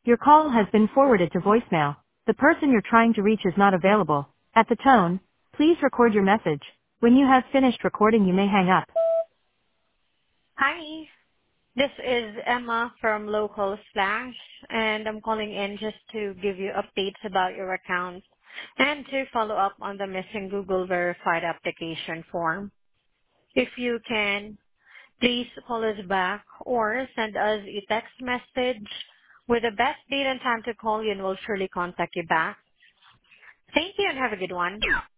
Your call has been forwarded to voicemail. The person you're trying to reach is not available. At the tone, please record your message. When you have finished recording, you may hang up. Hi, this is Emma from Local Slash, and I'm calling in just to give you updates about your account and to follow up on the missing Google verified application form. If you can, please call us back or send us a text message with the best date and time to call you, and we'll surely contact you back. Thank you and have a good one.